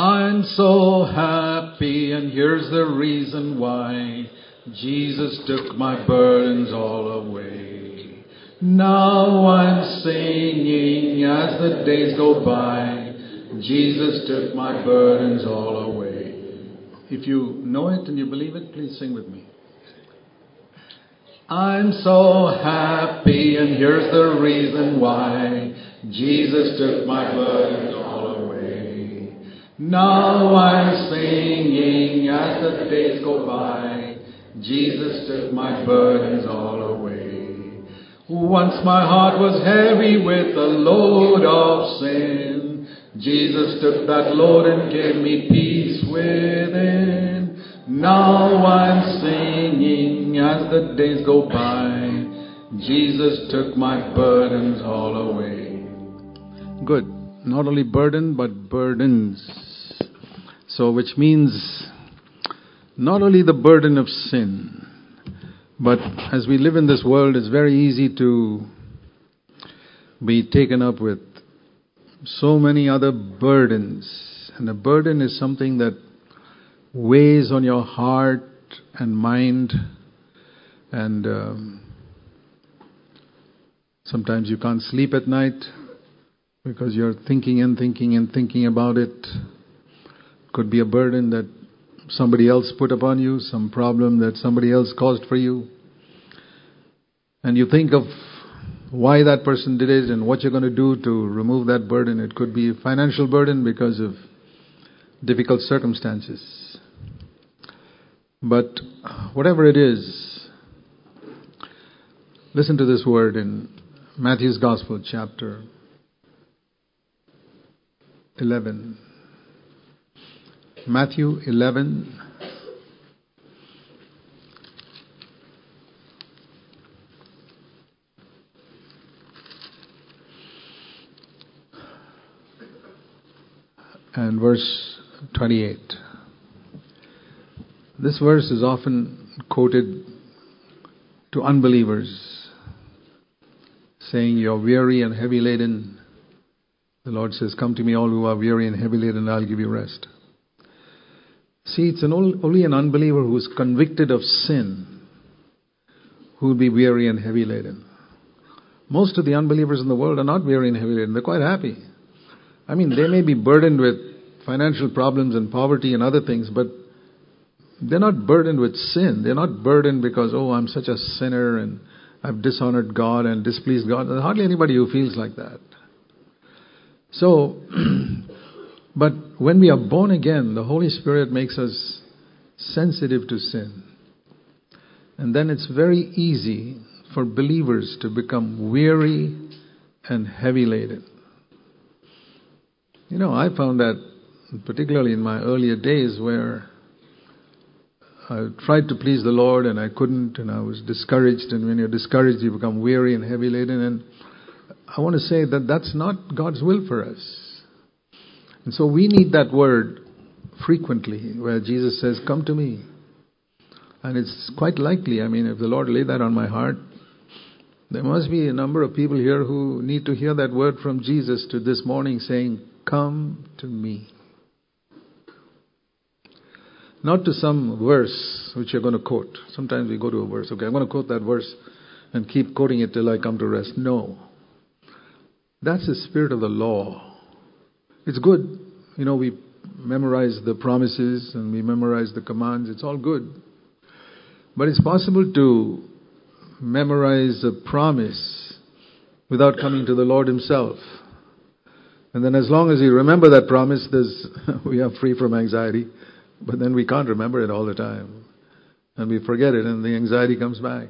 I'm so happy, and here's the reason why. Jesus took my burdens all away. Now I'm singing as the days go by. Jesus took my burdens all away. If you know it and you believe it, please sing with me. I'm so happy, and here's the reason why. Jesus took my burdens all away. Now I'm singing as the days go by. Jesus took my burdens all away. Once my heart was heavy with the load of sin. Jesus took that load and gave me peace within. Now I'm singing as the days go by. Jesus took my burdens all away. Good. Not only burden, but burdens. So which means not only the burden of sin, but as we live in this world, it's very easy to be taken up with so many other burdens. And a burden is something that weighs on your heart and mind, and sometimes you can't sleep at night because you're thinking about it. Could be a burden that somebody else put upon you, some problem that somebody else caused for you, and you think of why that person did it and what you're going to do to remove that burden. It could be a financial burden because of difficult circumstances. But whatever it is, listen to this word in Matthew's Gospel, chapter 11. Matthew 11. And verse 28. This verse is often quoted to unbelievers, saying, "You're weary and heavy laden." The Lord says, "Come to me, all who are weary and heavy laden, and I'll give you rest." See, it's only an unbeliever who's convicted of sin who will be weary and heavy laden. Most of the unbelievers in the world are not weary and heavy laden. They're quite happy. I mean, they may be burdened with financial problems and poverty and other things, but they're not burdened with sin. They're not burdened because, oh, I'm such a sinner and I've dishonored God and displeased God. There's hardly anybody who feels like that. So, but when we are born again, the Holy Spirit makes us sensitive to sin. And then it's very easy for believers to become weary and heavy laden. You know, I found that particularly in my earlier days where I tried to please the Lord and I couldn't, and I was discouraged. And when you're discouraged, you become weary and heavy laden. And I want to say that that's not God's will for us. And so we need that word frequently where Jesus says, "Come to me." And it's quite likely, I mean, if the Lord laid that on my heart, there must be a number of people here who need to hear that word from Jesus to this morning saying, "Come to me." Not to some verse which you're going to quote. Sometimes we go to a verse. Okay, I'm going to quote that verse and keep quoting it till I come to rest. No. That's the spirit of the law. It's good. You know, we memorize the promises and we memorize the commands. It's all good. But it's possible to memorize a promise without coming to the Lord Himself. And then as long as you remember that promise, we are free from anxiety. But then we can't remember it all the time. And we forget it and the anxiety comes back.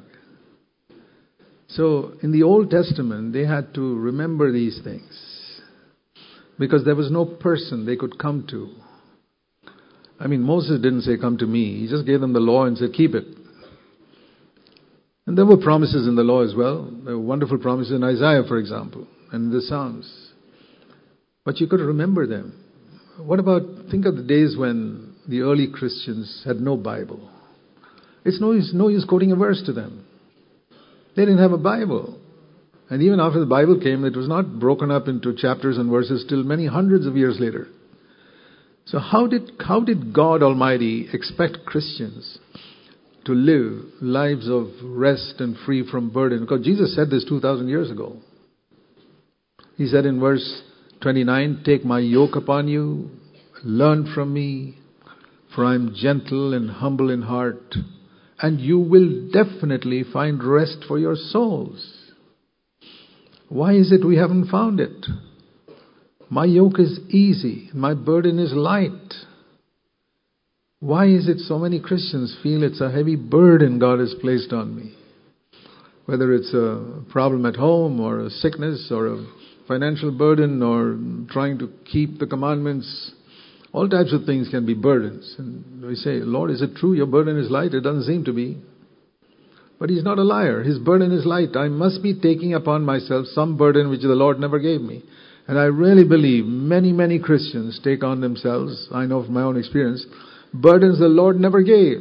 So in the Old Testament, they had to remember these things. Because there was no person they could come to. I mean, Moses didn't say, "Come to me." He just gave them the law and said, "Keep it." And there were promises in the law as well. There were wonderful promises in Isaiah, for example, and in the Psalms. But you could remember them. What about, think of the days when the early Christians had no Bible. It's no use quoting a verse to them. They didn't have a Bible. And even after the Bible came, it was not broken up into chapters and verses till many hundreds of years later. So how did God Almighty expect Christians to live lives of rest and free from burden? Because Jesus said this 2,000 years ago. He said in verse 29, "Take my yoke upon you, learn from me, for I am gentle and humble in heart, and you will definitely find rest for your souls." Why is it we haven't found it? My yoke is easy, my burden is light. Why is it so many Christians feel it's a heavy burden God has placed on me? Whether it's a problem at home or a sickness or a financial burden or trying to keep the commandments, all types of things can be burdens. And we say, "Lord, is it true your burden is light?" It doesn't seem to be. But He's not a liar. His burden is light. I must be taking upon myself some burden which the Lord never gave me. And I really believe many Christians take on themselves, I know from my own experience, burdens the Lord never gave.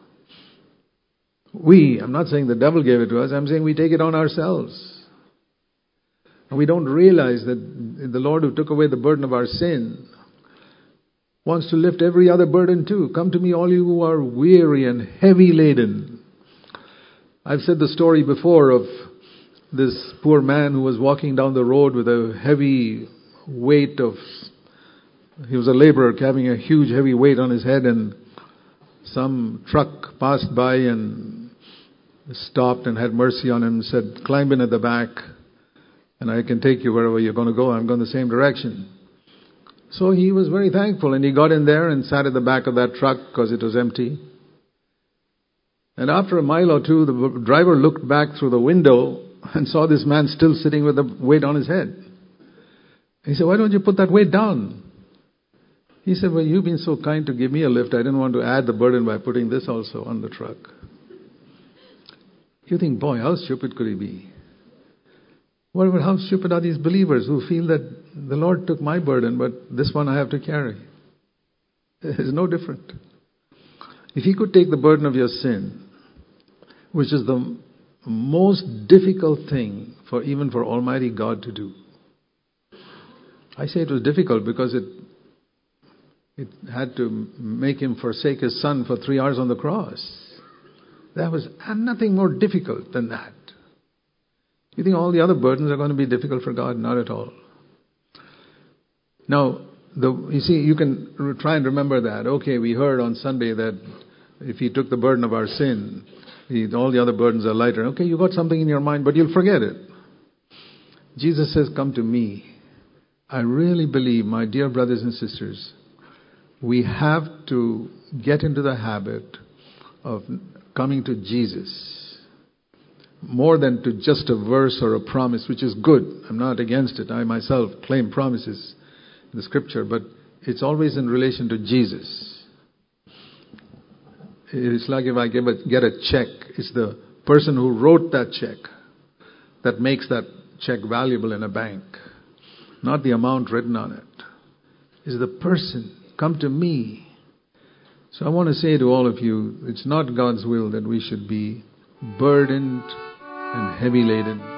I'm not saying the devil gave it to us, I'm saying we take it on ourselves. And we don't realize that the Lord who took away the burden of our sin wants to lift every other burden too. "Come to me, all you who are weary and heavy laden." I've said the story before of this poor man who was walking down the road with a heavy weight he was a laborer carrying a huge heavy weight on his head, and some truck passed by and stopped and had mercy on him and said, "Climb in at the back and I can take you wherever you're going to go. I'm going the same direction." So he was very thankful, and he got in there and sat at the back of that truck because it was empty. And after a mile or two, the driver looked back through the window and saw this man still sitting with the weight on his head. He said, "Why don't you put that weight down?" He said, "Well, you've been so kind to give me a lift. I didn't want to add the burden by putting this also on the truck." You think, boy, how stupid could he be? How stupid are these believers who feel that the Lord took my burden, but this one I have to carry? It's no different. If He could take the burden of your sin, which is the most difficult thing even for Almighty God to do. I say it was difficult because it had to make Him forsake His Son for 3 hours on the cross. That was nothing more difficult than that. You think all the other burdens are going to be difficult for God? Not at all. Now, you see, you can try and remember that. Okay, we heard on Sunday that if He took the burden of our sin, all the other burdens are lighter. Okay, you got something in your mind, but you'll forget it. Jesus says, "Come to me." I really believe, my dear brothers and sisters, we have to get into the habit of coming to Jesus. More than to just a verse or a promise, which is good. I'm not against it. I myself claim promises in the Scripture, but it's always in relation to Jesus. It's like if I get a check, it's the person who wrote that check that makes that check valuable in a bank, not the amount written on it. It's the person. Come to me. So I want to say to all of you, it's not God's will that we should be burdened and heavy laden.